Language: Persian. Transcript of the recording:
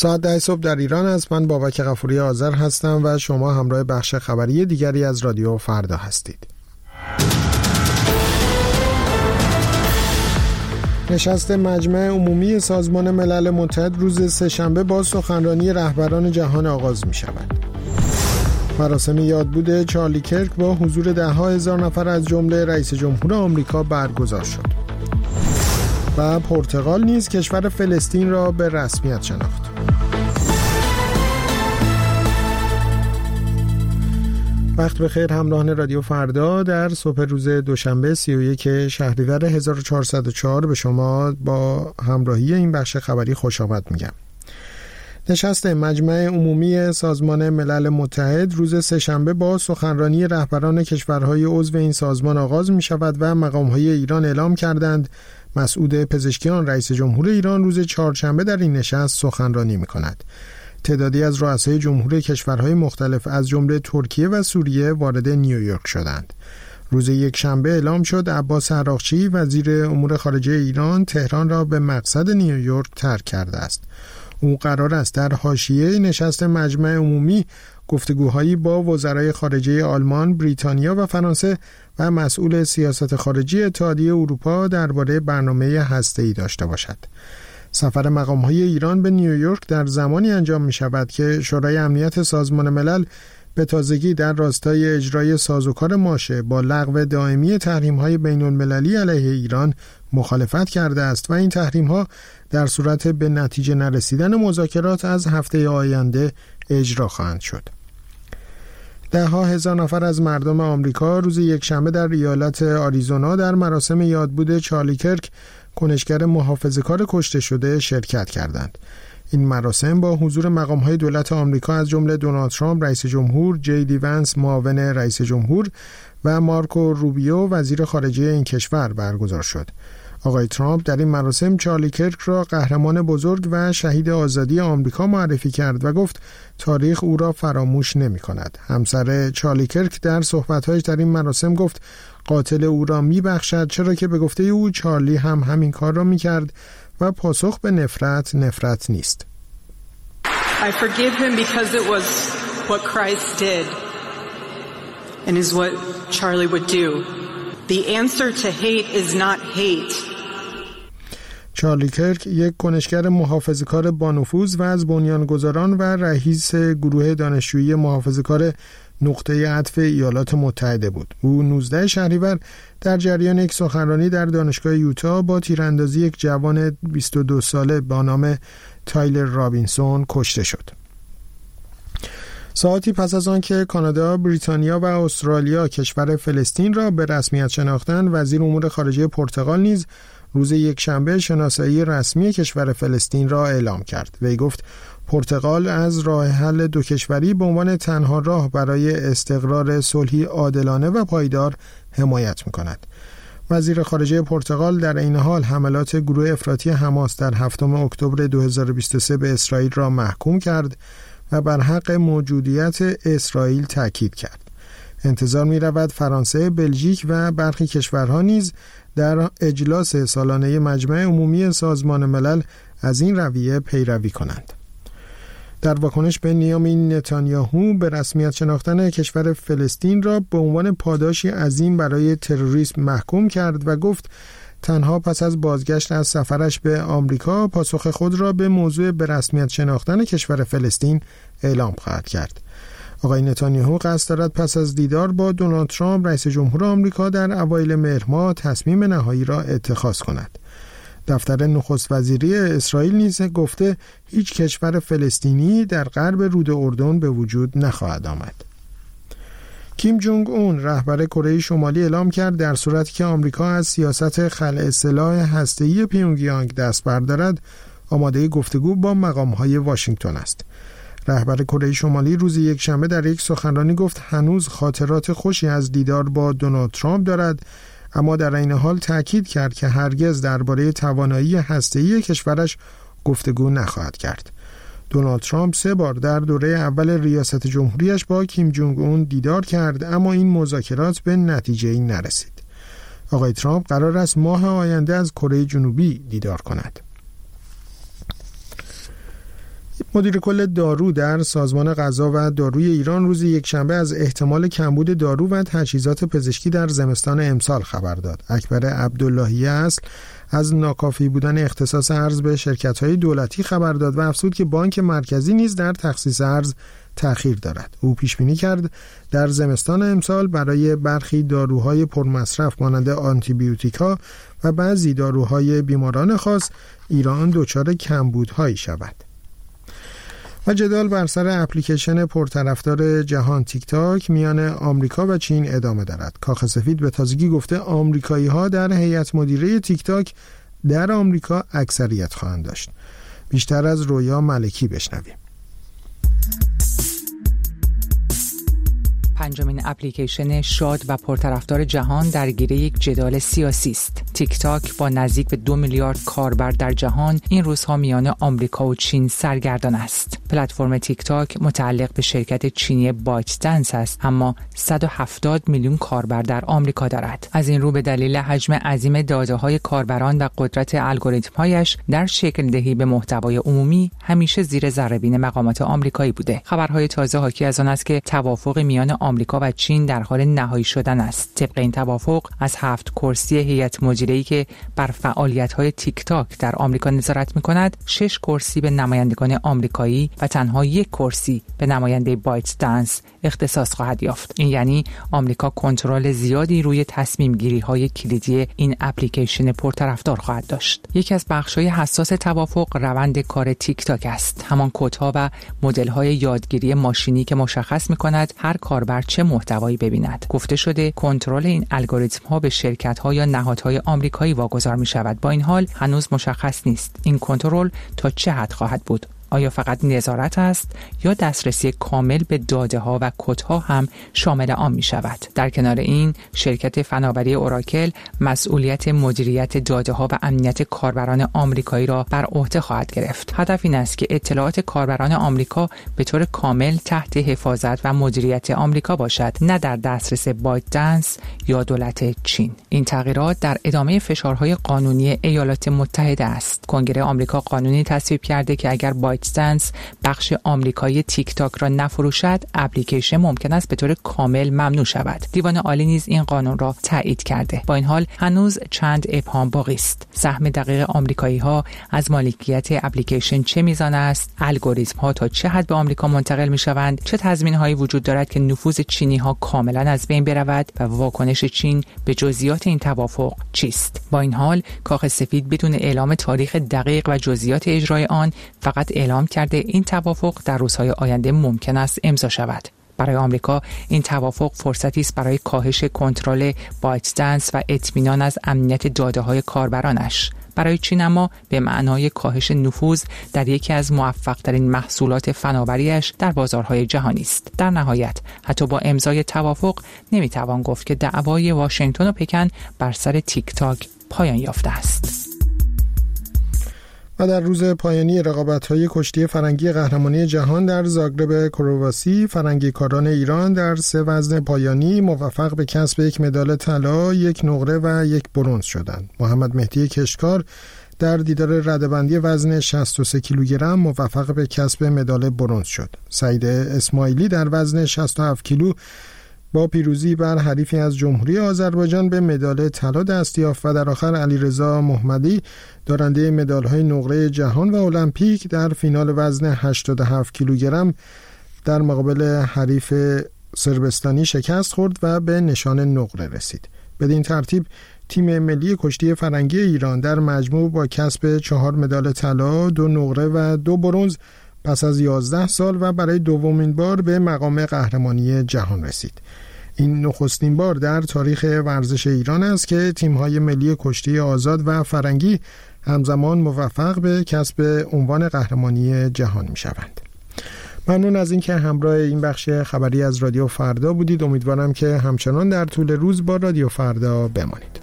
ساعت 10 صبح در ایران است. من بابک غفوری آذر هستم و شما همراه بخش خبری دیگری از رادیو فردا هستید. نشست مجمع عمومی سازمان ملل متحد روز سه‌شنبه با سخنرانی رهبران جهان آغاز می شود. مراسم یادبود چارلی کرک با حضور ده‌ها هزار نفر از جمله رئیس جمهور آمریکا برگزار شد. و پرتغال نیز کشور فلسطین را به رسمیت شناخت. وقت بخیر همراهان رادیو فردا. در صبح روز دوشنبه 31 شهریور 1404 به شما با همراهی این بخش خبری خوش آمد میگم. نشست مجمع عمومی سازمان ملل متحد روز سه‌شنبه با سخنرانی رهبران کشورهای عضو این سازمان آغاز می شود و مقامهای ایران اعلام کردند مسعود پزشکیان رئیس جمهور ایران روز چهارشنبه در این نشست سخنرانی می کند. تعدادی از رؤسای جمهوری کشورهای مختلف از جمله ترکیه و سوریه وارد نیویورک شدند. روز یکشنبه اعلام شد عباس عراقچی وزیر امور خارجه ایران تهران را به مقصد نیویورک ترک کرده است. او قرار است در حاشیه نشست مجمع عمومی گفتگوهایی با وزرای خارجه آلمان، بریتانیا و فرانسه و مسئول سیاست خارجی اتحادیه اروپا درباره برنامه هسته‌ای داشته باشد. سفر مقام‌های ایران به نیویورک در زمانی انجام می‌شود که شورای امنیت سازمان ملل به تازگی در راستای اجرای سازوکار ماشه با لغو دائمی تحریم‌های بین‌المللی علیه ایران مخالفت کرده است و این تحریم‌ها در صورت به نتیجه نرسیدن مذاکرات از هفته آینده اجرا خواهند شد. ده‌ها هزار نفر از مردم آمریکا روز یکشنبه در ایالت آریزونا در مراسم یادبود چارلی کرک کنشگر محافظه‌کار کشته شده شرکت کردند. این مراسم با حضور مقام‌های دولت آمریکا از جمله دونالد ترامپ رئیس جمهور، جی دی ونس معاون رئیس جمهور و مارکو روبیو وزیر خارجه این کشور برگزار شد. آقای ترامپ در این مراسم چارلی کرک را قهرمان بزرگ و شهید آزادی آمریکا معرفی کرد و گفت تاریخ او را فراموش نمی‌کند. همسر چارلی کرک در صحبت‌هایش در این مراسم گفت قاتل او را می‌بخشد چرا که به گفته او چارلی هم همین کار را می‌کرد و پاسخ به نفرت نیست. I forgive him because it was what Christ did and is what Charlie would do. The answer to hate is not hate. چارلی کرک یک کنشگر محافظه‌کار بانفوذ و از بنیانگذاران و رئیس گروه دانشجویی محافظه‌کار نقطه عطف ایالات متحده بود. او 19 شهریور در جریان یک سخنرانی در دانشگاه یوتا با تیراندازی یک جوان 22 ساله با نام تایلر رابینسون کشته شد. ساعتی پس از آن که کانادا، بریتانیا و استرالیا کشور فلسطین را به رسمیت شناختند، وزیر امور خارجه پرتغال نیز روز یکشنبه شناسایی رسمی کشور فلسطین را اعلام کرد. وی گفت پرتغال از راه حل دو کشوری به عنوان تنها راه برای استقرار صلحی عادلانه و پایدار حمایت می‌کند. وزیر خارجه پرتغال در این حال حملات گروه افراطی حماس در 7 اکتبر 2023 به اسرائیل را محکوم کرد و بر حق موجودیت اسرائیل تاکید کرد. انتظار می‌رود فرانسه، بلژیک و برخی کشورها نیز در اجلاس سالانه مجمع عمومی سازمان ملل از این رویه پیروی کنند. در واکنش بنیامین نتانیاهو به رسمیت شناختن کشور فلسطین را به عنوان پاداشی عظیم برای تروریسم محکوم کرد و گفت تنها پس از بازگشت از سفرش به آمریکا پاسخ خود را به موضوع به رسمیت شناختن کشور فلسطین اعلام خواهد کرد. آقای نتانیاهو قصد دارد پس از دیدار با دونالد ترامپ رئیس جمهور آمریکا در اوایل مهر ماه تصمیم نهایی را اتخاذ کند. دفتر نخست وزیری اسرائیل نیز گفته هیچ کشور فلسطینی در غرب رود اردن به وجود نخواهد آمد. کیم جونگ اون رهبر کره شمالی اعلام کرد در صورتی که آمریکا از سیاست خلع سلاح هسته‌ای پیونگیانگ دست بردارد آماده گفتگو با مقام‌های واشنگتن است. رهبر کره شمالی روز یکشنبه در یک سخنرانی گفت هنوز خاطرات خوشی از دیدار با دونالد ترامپ دارد، اما در این حال تأکید کرد که هرگز درباره توانایی هسته‌ای کشورش گفتگو نخواهد کرد. دونالد ترامپ 3 بار در دوره اول ریاست جمهوریش با کیم جونگ اون دیدار کرد، اما این مذاکرات به نتیجه‌ای نرسید. آقای ترامپ قرار است ماه آینده از کره جنوبی دیدار کند. مدیر کل دارو در سازمان غذا و داروی ایران روز یکشنبه از احتمال کمبود دارو و تجهیزات پزشکی در زمستان امسال خبر داد. اکبر عبداللهی اصل از ناکافی بودن اختصاص ارز به شرکت‌های دولتی خبر داد و افزود که بانک مرکزی نیز در تخصیص ارز تأخیر دارد. او پیش بینی کرد در زمستان امسال برای برخی داروهای پرمصرف مانند آنتیبیوتیکا و بعضی داروهای بیماران خاص ایران دچار کمبودهایی شود. و جدال بر سر اپلیکیشن پرطرفدار جهان تیک تاک میان آمریکا و چین ادامه دارد. کاخ سفید به تازگی گفته آمریکایی‌ها در هیئت مدیره تیک تاک در آمریکا اکثریت خواهند داشت. بیشتر از رویا ملکی بشنویم. پنجمین اپلیکیشن شاد و پرطرفدار جهان درگیر یک جدال سیاسی است. تیک تاک با نزدیک به 2 میلیارد کاربر در جهان این روزها میان آمریکا و چین سرگردان است. پلتفرم تیک تاک متعلق به شرکت چینی بایت دنس است، اما 170 میلیون کاربر در آمریکا دارد. از این رو به دلیل حجم عظیم داده‌های کاربران و قدرت الگوریتم‌هایش در شکل دهی به محتوای عمومی همیشه زیر ذره‌بین مقامات آمریکایی بوده. خبرهای تازه حاکی از آن است که توافق میان آمریکا و چین در حال نهایی شدن است. طبق این توافق از 7 کرسی هیئت مدیره‌ای که بر فعالیت‌های تیک تاک در آمریکا نظارت می‌کند، 6 کرسی به نمایندگان آمریکایی و تنها 1 کرسی به نماینده بایت دنس اختصاص خواهد یافت. این یعنی آمریکا کنترل زیادی روی تصمیم‌گیری‌های کلیدی این اپلیکیشن پرطرفدار خواهد داشت. یکی از بخش‌های حساس توافق روند کار تیک تاک است. همان کدها و مدل‌های یادگیری ماشینی که مشخص می‌کند هر کاربر چه محتوایی ببیند. گفته شده کنترل این الگوریتم‌ها به شرکت‌ها یا نهادهای آمریکایی واگذار می‌شود. با این حال هنوز مشخص نیست این کنترل تا چه حد خواهد بود. آیا فقط نظارت است یا دسترسی کامل به داده‌ها و کدها هم شامل آن می شود؟ در کنار این شرکت فناوری اوراکل مسئولیت مدیریت داده‌ها و امنیت کاربران آمریکایی را بر عهده خواهد گرفت. هدف این است که اطلاعات کاربران آمریکا به طور کامل تحت حفاظت و مدیریت آمریکا باشد، نه در دسترس بایت دنس یا دولت چین. این تغییرات در ادامه فشارهای قانونی ایالات متحده است. کنگره آمریکا قانونی تصویب کرده که اگر بایت دنس بخش آمریکایی تیک تاک را نفروشد، اپلیکیشن ممکن است به طور کامل ممنوع شود. دیوان عالی نیز این قانون را تایید کرده. با این حال هنوز چند ابهام باقی است. سهم دقیق آمریکایی‌ها از مالکیت اپلیکیشن چه میزان است؟ الگوریتم‌ها تا چه حد به آمریکا منتقل می‌شوند؟ چه تضمین‌هایی وجود دارد که نفوذ چینی‌ها کاملاً از بین برود و واکنش چین به جزئیات این توافق چیست؟ با این حال کاخ سفید بدون اعلام تاریخ دقیق و جزئیات اجرای آن فقط اعلام کرده این توافق در روزهای آینده ممکن است امضا شود. برای آمریکا این توافق فرصتی است برای کاهش کنترل بایت دنس و اطمینان از امنیت داده‌های کاربرانش. برای چین اما به معنای کاهش نفوذ در یکی از موفق‌ترین محصولات فناوری‌اش در بازارهای جهانی است. در نهایت حتی با امضای توافق نمی‌توان گفت که دعوای واشنگتن و پکن بر سر تیک تاک پایان یافته است. و در روز پایانی رقابت‌های کشتی فرنگی قهرمانی جهان در زاگرب کرواسی، فرنگیکاران ایران در 3 وزن پایانی موفق به کسب 1 مدال طلا، 1 نقره و 1 برنز شدند. محمد مهدی کشکار در دیدار رده‌بندی وزن 63 کیلوگرم موفق به کسب مدال برنز شد. سعید اسماعیلی در وزن 67 کیلو با پیروزی بر حریفی از جمهوری آذربایجان به مدال طلا دست یافت و در آخر علیرضا محمدی دارنده مدال‌های نقره جهان و المپیک در فینال وزن 87 کیلوگرم در مقابل حریف صربستانی شکست خورد و به نشان نقره رسید. بدین ترتیب تیم ملی کشتی فرنگی ایران در مجموع با کسب 4 مدال طلا، 2 نقره و 2 برنز پس از 11 سال و برای دومین بار به مقام قهرمانی جهان رسید. این نخستین بار در تاریخ ورزش ایران است که تیم‌های ملی کشتی آزاد و فرنگی همزمان موفق به کسب عنوان قهرمانی جهان می‌شوند. ممنون از اینکه همراه این بخش خبری از رادیو فردا بودید. امیدوارم که همچنان در طول روز با رادیو فردا بمانید.